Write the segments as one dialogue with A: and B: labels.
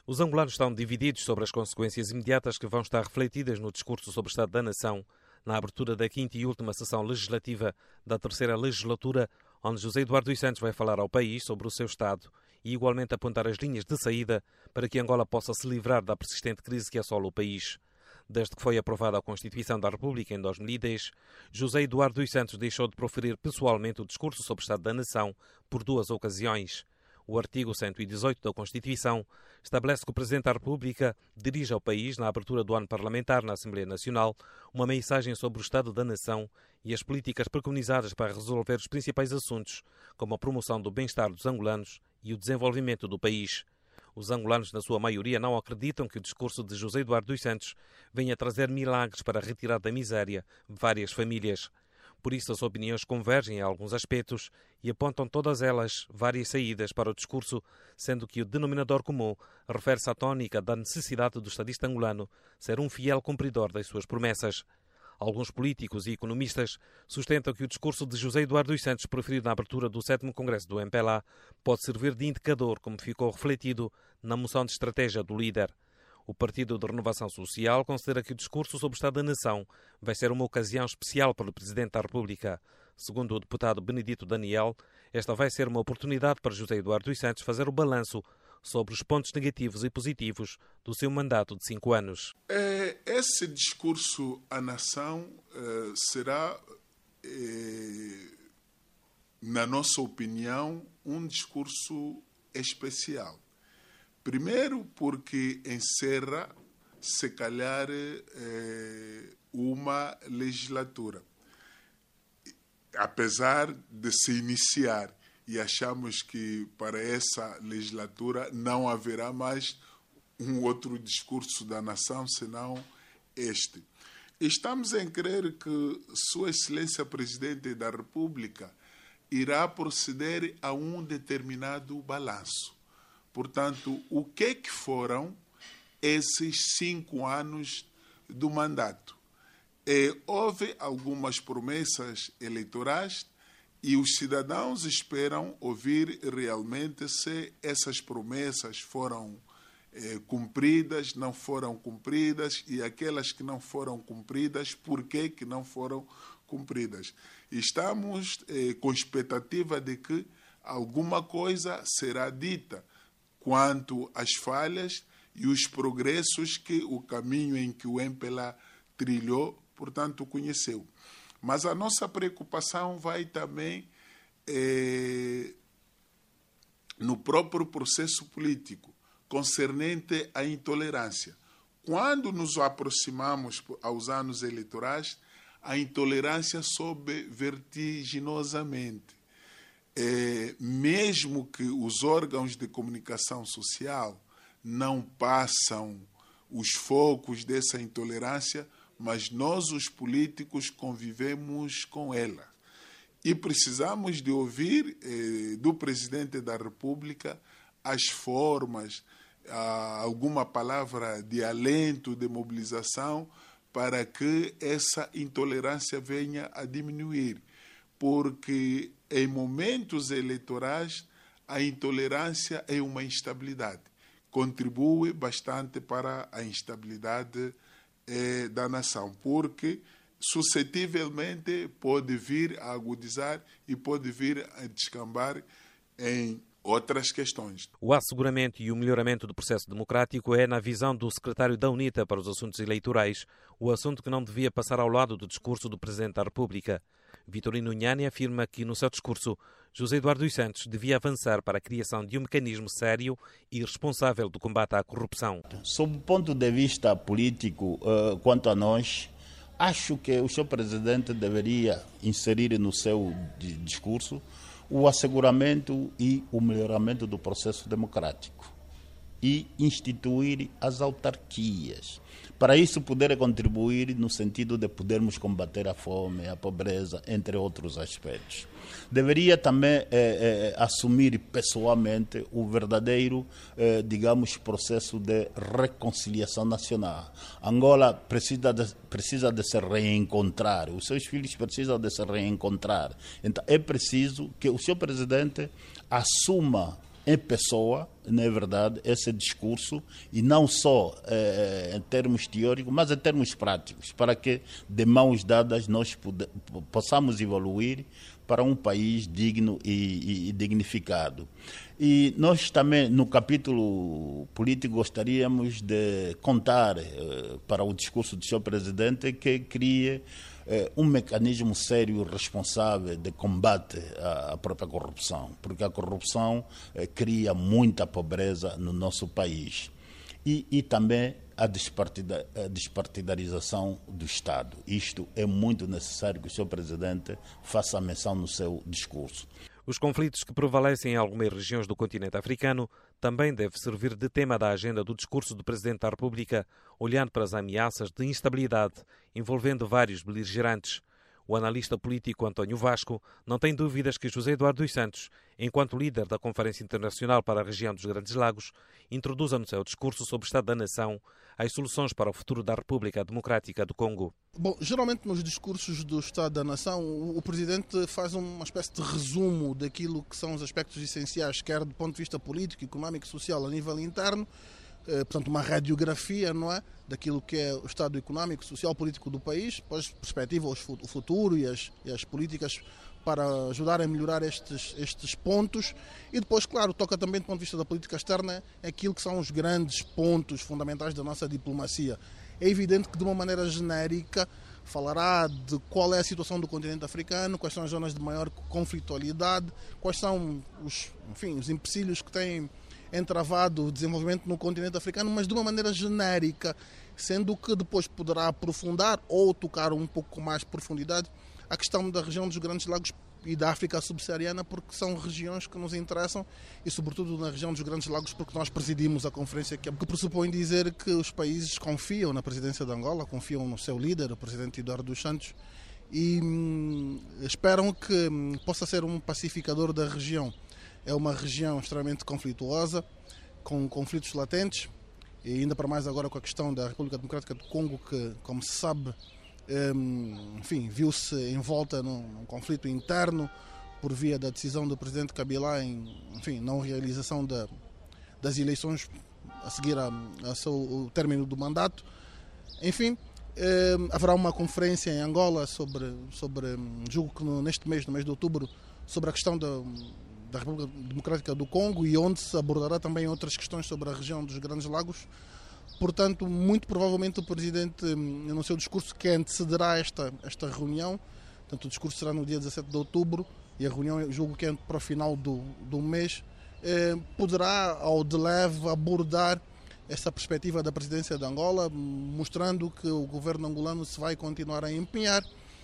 A: Os angolanos estão divididos sobre as consequências imediatas que vão estar refletidas no discurso sobre o Estado da Nação, na abertura da quinta e última sessão legislativa da terceira legislatura, onde José Eduardo dos Santos vai falar ao país sobre o seu Estado e igualmente apontar as linhas de saída para que Angola possa se livrar da persistente crise que assola o país. Desde que foi aprovada a Constituição da República em 2010, José Eduardo dos Santos deixou de proferir pessoalmente o discurso sobre o Estado da Nação por 2 ocasiões. O artigo 118 da Constituição estabelece que o Presidente da República dirige ao país, na abertura do ano parlamentar na Assembleia Nacional, uma mensagem sobre o Estado da Nação e as políticas preconizadas para resolver os principais assuntos, como a promoção do bem-estar dos angolanos e o desenvolvimento do país. Os angolanos, na sua maioria, não acreditam que o discurso de José Eduardo dos Santos venha trazer milagres para retirar da miséria várias famílias. Por isso, as opiniões convergem em alguns aspectos e apontam todas elas várias saídas para o discurso, sendo que o denominador comum refere-se à tónica da necessidade do estadista angolano ser um fiel cumpridor das suas promessas. Alguns políticos e economistas sustentam que o discurso de José Eduardo dos Santos, proferido na abertura do 7º Congresso do MPLA, pode servir de indicador, como ficou refletido na moção de estratégia do líder. O Partido de Renovação Social considera que o discurso sobre o Estado da Nação vai ser uma ocasião especial para o Presidente da República. Segundo o deputado Benedito Daniel, esta vai ser uma oportunidade para José Eduardo dos Santos fazer o balanço sobre os pontos negativos e positivos do seu mandato de 5 anos.
B: Esse discurso à nação será, na nossa opinião, um discurso especial. Primeiro porque encerra, se calhar, uma legislatura. Apesar de se iniciar, e achamos que para essa legislatura não haverá mais um outro discurso da nação, senão este. Estamos em crer que Sua Excelência Presidente da República irá proceder a um determinado balanço. Portanto, o que foram esses 5 anos do mandato? Houve algumas promessas eleitorais e os cidadãos esperam ouvir realmente se essas promessas foram cumpridas, não foram cumpridas, e aquelas que não foram cumpridas, por que não foram cumpridas. Estamos com expectativa de que alguma coisa será dita quanto às falhas e os progressos que o caminho em que o MPLA trilhou, portanto, conheceu. Mas a nossa preocupação vai também no próprio processo político, concernente à intolerância. Quando nos aproximamos aos anos eleitorais, a intolerância sobe vertiginosamente. Mesmo que os órgãos de comunicação social não passam os focos dessa intolerância, mas nós, os políticos, convivemos com ela. E precisamos de ouvir do Presidente da República as formas, alguma palavra de alento, de mobilização, para que essa intolerância venha a diminuir. Porque em momentos eleitorais a intolerância é uma instabilidade. Contribui bastante para a instabilidade da nação, porque suscetivelmente pode vir a agudizar e pode vir a descambar em outras questões.
A: O asseguramento e o melhoramento do processo democrático é, na visão do secretário da UNITA para os assuntos eleitorais, o assunto que não devia passar ao lado do discurso do Presidente da República. Vitorino Nhani afirma que, no seu discurso, José Eduardo dos Santos devia avançar para a criação de um mecanismo sério e responsável do combate à corrupção.
C: Sob o ponto de vista político, quanto a nós, acho que o seu Presidente deveria inserir no seu discurso o asseguramento e o melhoramento do processo democrático e instituir as autarquias. Para isso poder contribuir no sentido de podermos combater a fome, a pobreza, entre outros aspectos. Deveria também assumir pessoalmente o verdadeiro, processo de reconciliação nacional. Angola precisa de se reencontrar, os seus filhos precisam de se reencontrar. Então é preciso que o seu presidente assuma em pessoa, não é verdade, esse discurso, e não só em termos teóricos, mas em termos práticos, para que de mãos dadas nós possamos evoluir para um país digno e dignificado. E nós também, no capítulo político, gostaríamos de contar para o discurso do Sr. Presidente que crie um mecanismo sério e responsável de combate à própria corrupção, porque a corrupção cria muita pobreza no nosso país. E também a despartidarização do Estado. Isto é muito necessário que o Sr. Presidente faça menção no seu discurso.
A: Os conflitos que prevalecem em algumas regiões do continente africano também devem servir de tema da agenda do discurso do Presidente da República, olhando para as ameaças de instabilidade envolvendo vários beligerantes. O analista político António Vasco não tem dúvidas que José Eduardo dos Santos, enquanto líder da Conferência Internacional para a Região dos Grandes Lagos, introduza no seu discurso sobre o Estado da Nação as soluções para o futuro da República Democrática do Congo.
D: Bom, geralmente nos discursos do Estado da Nação, o Presidente faz uma espécie de resumo daquilo que são os aspectos essenciais, quer do ponto de vista político, económico e social a nível interno, portanto uma radiografia, não é, daquilo que é o estado económico, social, político do país, depois perspectiva o futuro e as políticas para ajudar a melhorar estes pontos, e depois, claro, toca também do ponto de vista da política externa aquilo que são os grandes pontos fundamentais da nossa diplomacia. É evidente que de uma maneira genérica falará de qual é a situação do continente africano, quais são as zonas de maior conflitualidade, quais são os empecilhos que têm entravado o desenvolvimento no continente africano, mas de uma maneira genérica, sendo que depois poderá aprofundar ou tocar um pouco com mais profundidade a questão da região dos Grandes Lagos e da África subsaariana, porque são regiões que nos interessam, e sobretudo na região dos Grandes Lagos, porque nós presidimos a conferência, que pressupõe dizer que os países confiam na presidência de Angola, confiam no seu líder, o presidente Eduardo dos Santos, e esperam que possa ser um pacificador da região. É uma região extremamente conflituosa, com conflitos latentes, e ainda para mais agora com a questão da República Democrática do Congo, que, como se sabe, viu-se envolta num conflito interno por via da decisão do presidente Kabila em não realização das eleições a seguir ao término do mandato. Enfim, haverá uma conferência em Angola sobre julgo que neste mês, no mês de outubro, sobre a questão da República Democrática do Congo, e onde se abordará também outras questões sobre a região dos Grandes Lagos. Portanto, muito provavelmente o Presidente, no seu discurso que antecederá esta reunião, portanto, o discurso será no dia 17 de outubro e a reunião, eu julgo que é para o final do mês, poderá, ao de leve, abordar essa perspectiva da presidência de Angola, mostrando que o governo angolano se vai continuar a empenhar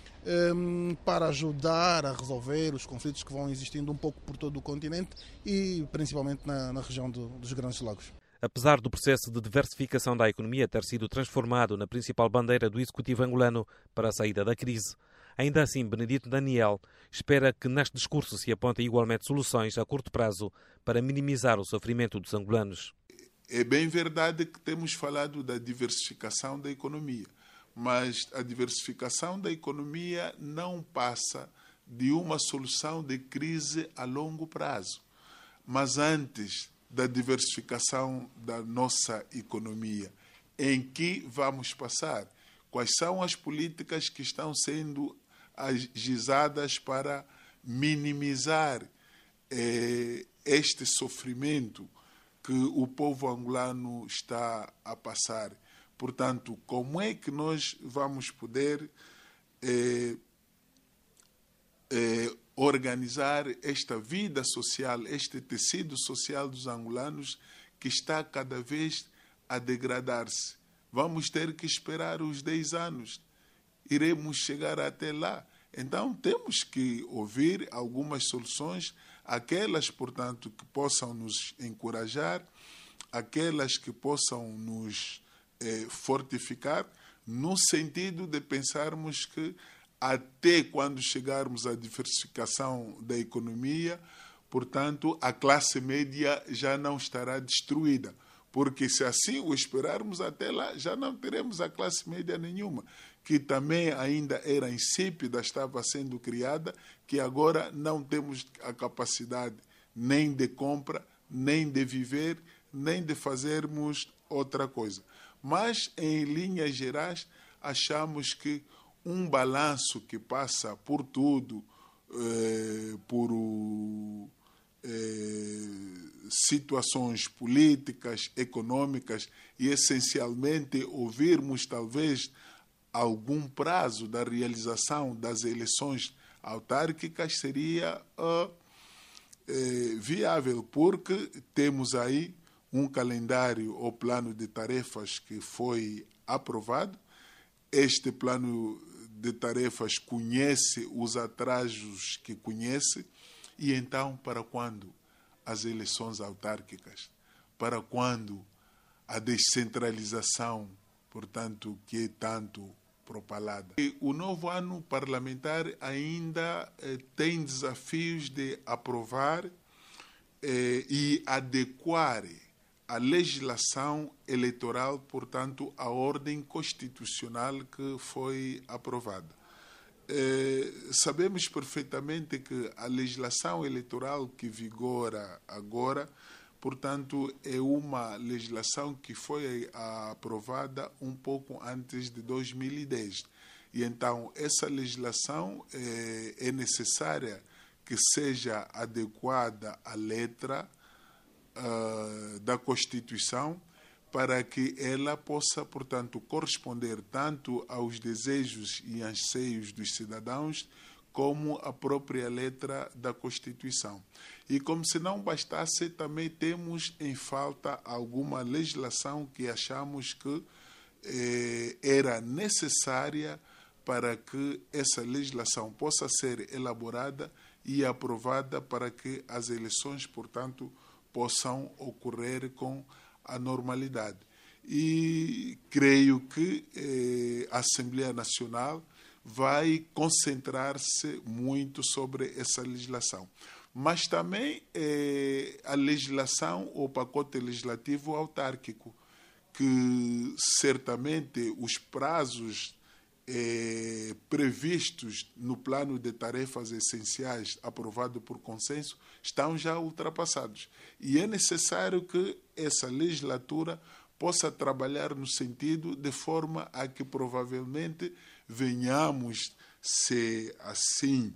D: para ajudar a resolver os conflitos que vão existindo um pouco por todo o continente e principalmente na região dos Grandes Lagos.
A: Apesar do processo de diversificação da economia ter sido transformado na principal bandeira do executivo angolano para a saída da crise, ainda assim Benedito Daniel espera que neste discurso se apontem igualmente soluções a curto prazo para minimizar o sofrimento dos angolanos.
B: É bem verdade que temos falado da diversificação da economia, mas a diversificação da economia não passa de uma solução de crise a longo prazo. Mas antes da diversificação da nossa economia, em que vamos passar? Quais são as políticas que estão sendo agizadas para minimizar este sofrimento que o povo angolano está a passar? Portanto, como é que nós vamos poder organizar esta vida social, este tecido social dos angolanos que está cada vez a degradar-se? Vamos ter que esperar os 10 anos. Iremos chegar até lá. Então, temos que ouvir algumas soluções, aquelas, portanto, que possam nos encorajar, aquelas que possam nos fortificar, no sentido de pensarmos que até quando chegarmos à diversificação da economia, portanto, a classe média já não estará destruída. Porque se assim o esperarmos até lá, já não teremos a classe média nenhuma, que também ainda era insípida, estava sendo criada, que agora não temos a capacidade nem de compra, nem de viver, nem de fazermos outra coisa. Mas, em linhas gerais, achamos que um balanço que passa por tudo, por situações políticas, econômicas e, essencialmente, ouvirmos talvez algum prazo da realização das eleições autárquicas seria viável, porque temos aí um calendário ou plano de tarefas que foi aprovado. Este plano de tarefas conhece os atrasos que conhece. E então, para quando as eleições autárquicas? Para quando a descentralização, portanto, que é tanto propalada? E o novo ano parlamentar ainda tem desafios de aprovar e adequar a legislação eleitoral, portanto, à ordem constitucional que foi aprovada. Sabemos perfeitamente que a legislação eleitoral que vigora agora, portanto, é uma legislação que foi aprovada um pouco antes de 2010. E então, essa legislação é necessária que seja adequada à letra da Constituição, para que ela possa, portanto, corresponder tanto aos desejos e anseios dos cidadãos, como a própria letra da Constituição. E como se não bastasse, também temos em falta alguma legislação que achamos que era necessária para que essa legislação possa ser elaborada e aprovada para que as eleições, portanto, possam ocorrer com a normalidade. E creio que a Assembleia Nacional vai concentrar-se muito sobre essa legislação. Mas também a legislação, o pacote legislativo autárquico, que certamente os prazos previstos no plano de tarefas essenciais aprovado por consenso estão já ultrapassados. E é necessário que essa legislatura possa trabalhar no sentido de forma a que provavelmente venhamos, se assim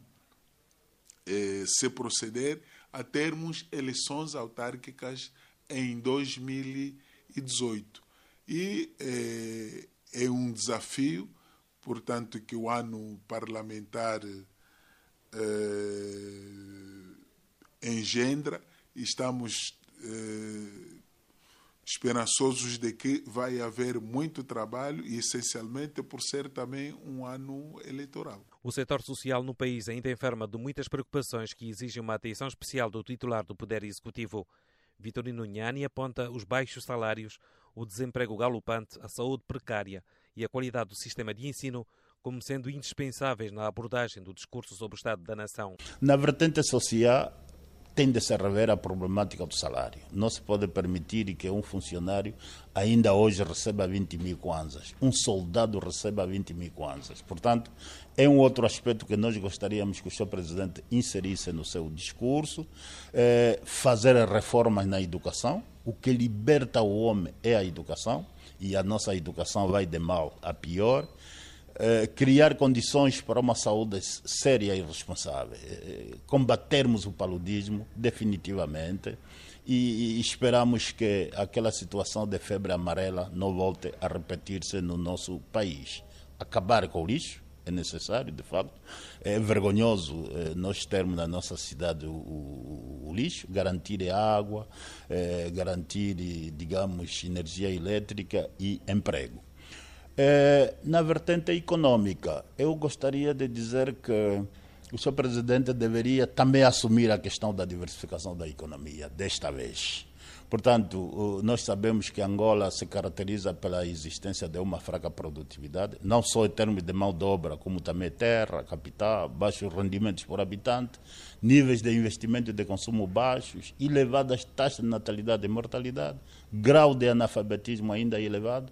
B: se proceder, a termos eleições autárquicas em 2018. E é um desafio, portanto, que o ano parlamentar engendra, e estamos esperançosos de que vai haver muito trabalho e, essencialmente, por ser também um ano eleitoral.
A: O setor social no país ainda enferma de muitas preocupações que exigem uma atenção especial do titular do Poder Executivo. Vitorino Nhani aponta os baixos salários, o desemprego galopante, a saúde precária e a qualidade do sistema de ensino como sendo indispensáveis na abordagem do discurso sobre o Estado da Nação.
C: Na vertente social, tem de se rever a problemática do salário. Não se pode permitir que um funcionário ainda hoje receba 20 mil kwanzas, um soldado receba 20 mil kwanzas. Portanto, é um outro aspecto que nós gostaríamos que o Sr. Presidente inserisse no seu discurso, fazer reformas na educação. O que liberta o homem é a educação, e a nossa educação vai de mal a pior. Criar condições para uma saúde séria e responsável, combatermos o paludismo definitivamente, e esperamos que aquela situação de febre amarela não volte a repetir-se no nosso país. Acabar com o lixo é necessário, de facto. É vergonhoso nós termos na nossa cidade o lixo, garantir água, garantir, digamos, energia elétrica e emprego. Na vertente econômica, eu gostaria de dizer que o Sr. Presidente deveria também assumir a questão da diversificação da economia, desta vez. Portanto, nós sabemos que Angola se caracteriza pela existência de uma fraca produtividade, não só em termos de mão de obra, como também terra, capital, baixos rendimentos por habitante, níveis de investimento e de consumo baixos, elevadas taxas de natalidade e mortalidade, grau de analfabetismo ainda elevado,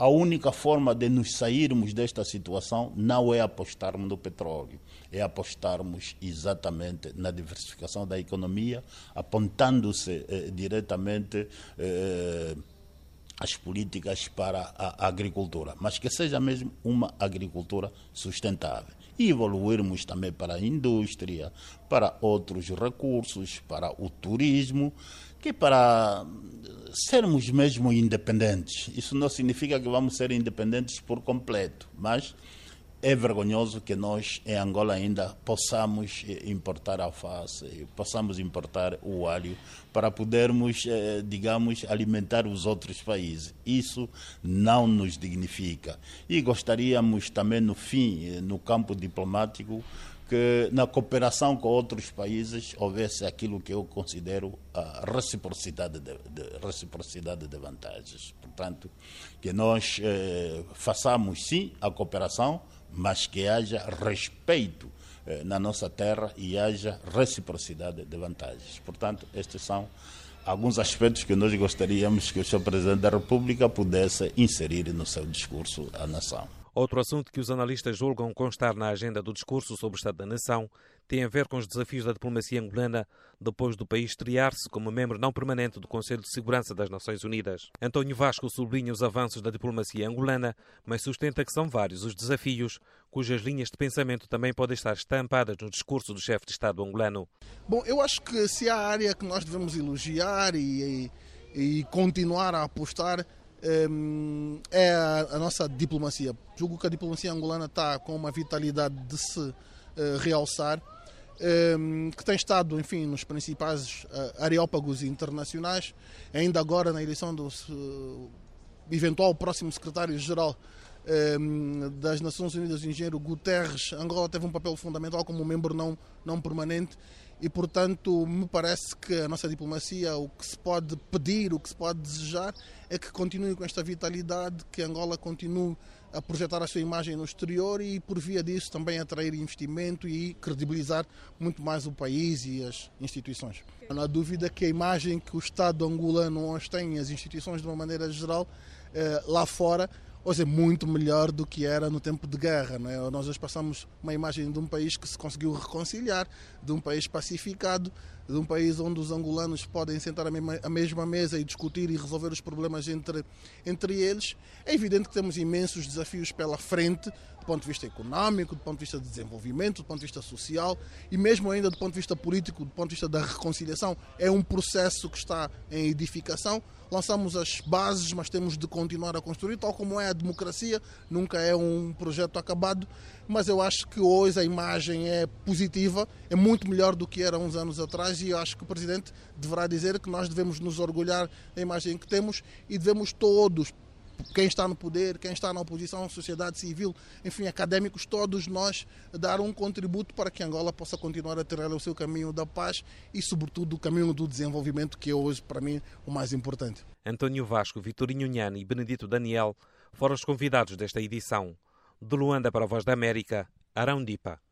C: a única forma de nos sairmos desta situação não é apostarmos no petróleo, é apostarmos exatamente na diversificação da economia, apontando-se diretamente as políticas para a agricultura, mas que seja mesmo uma agricultura sustentável. E evoluirmos também para a indústria, para outros recursos, para o turismo, que para sermos mesmo independentes. Isso não significa que vamos ser independentes por completo, mas é vergonhoso que nós, em Angola, ainda possamos importar alface, possamos importar o alho para podermos, digamos, alimentar os outros países. Isso não nos dignifica. E gostaríamos também, no fim, no campo diplomático, que na cooperação com outros países houvesse aquilo que eu considero a reciprocidade de vantagens. Portanto, que nós façamos sim a cooperação, mas que haja respeito na nossa terra e haja reciprocidade de vantagens. Portanto, estes são alguns aspectos que nós gostaríamos que o Sr. Presidente da República pudesse inserir no seu discurso à nação.
A: Outro assunto que os analistas julgam constar na agenda do discurso sobre o Estado da Nação tem a ver com os desafios da diplomacia angolana depois do país estrear-se como membro não permanente do Conselho de Segurança das Nações Unidas. António Vasco sublinha os avanços da diplomacia angolana, mas sustenta que são vários os desafios, cujas linhas de pensamento também podem estar estampadas no discurso do chefe de Estado angolano.
D: Bom, eu acho que se há área que nós devemos elogiar e continuar a apostar, é a nossa diplomacia. Julgo que a diplomacia angolana está com uma vitalidade de se realçar, que tem estado, enfim, nos principais areópagos internacionais. Ainda agora, na eleição do eventual próximo secretário-geral das Nações Unidas, o engenheiro Guterres, Angola teve um papel fundamental como membro não permanente. E, portanto, me parece que a nossa diplomacia, o que se pode pedir, o que se pode desejar, é que continue com esta vitalidade, que Angola continue a projetar a sua imagem no exterior e, por via disso, também atrair investimento e credibilizar muito mais o país e as instituições. Não há dúvida que a imagem que o Estado angolano hoje tem, as instituições de uma maneira geral, lá fora, hoje é muito melhor do que era no tempo de guerra. Não é? Nós hoje passamos uma imagem de um país que se conseguiu reconciliar, de um país pacificado, de um país onde os angolanos podem sentar à mesma mesa e discutir e resolver os problemas entre eles. É evidente que temos imensos desafios pela frente, do ponto de vista económico, do ponto de vista de desenvolvimento, do ponto de vista social e mesmo ainda do ponto de vista político, do ponto de vista da reconciliação. É um processo que está em edificação. Lançamos as bases, mas temos de continuar a construir, tal como é a democracia, nunca é um projeto acabado, mas eu acho que hoje a imagem é positiva, é muito melhor do que era uns anos atrás e eu acho que o Presidente deverá dizer que nós devemos nos orgulhar da imagem que temos e devemos todos, quem está no poder, quem está na oposição, sociedade civil, enfim, académicos, todos nós dar um contributo para que Angola possa continuar a trilhar o seu caminho da paz e, sobretudo, o caminho do desenvolvimento, que é hoje, para mim, o mais importante.
A: António Vasco, Vitorino Nhani e Benedito Daniel foram os convidados desta edição. De Luanda para a Voz da América, Arão Dipa.